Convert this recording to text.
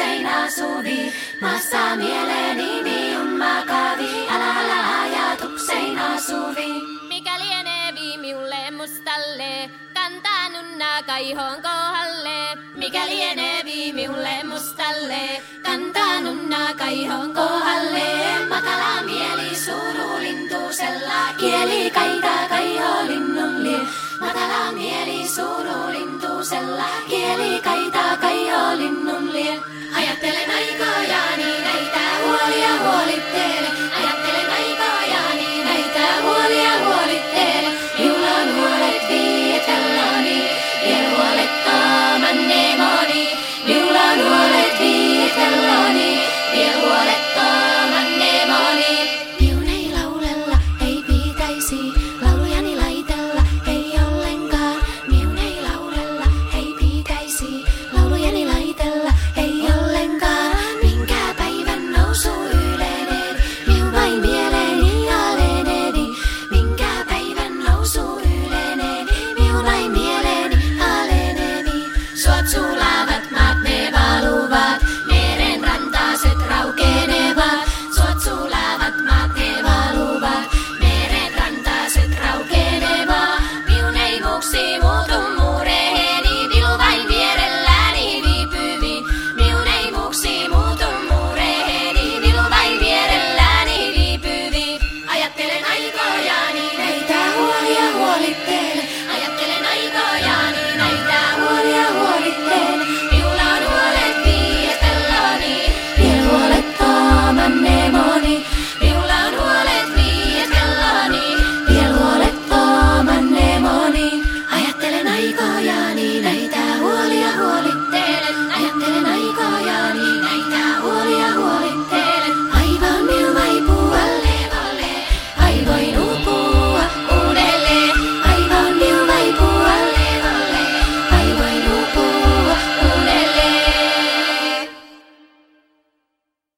usein asuvi. Maassa mieleeni niin makavi, älä ajatuksein asuvi. Mikä lienee minulle mustalle, kantaa nunna kaihon kohdalle. Mikä lienee minulle mustalle, kantaa nunna kaihon kohdalle. Matala mieli suurulintusella, kieli kaita kaiholinnon lie. Matala mieli suurulintusella, kieli kaita kaiholinnon lie. Ajattelen aikojani näitä huolia huolitte.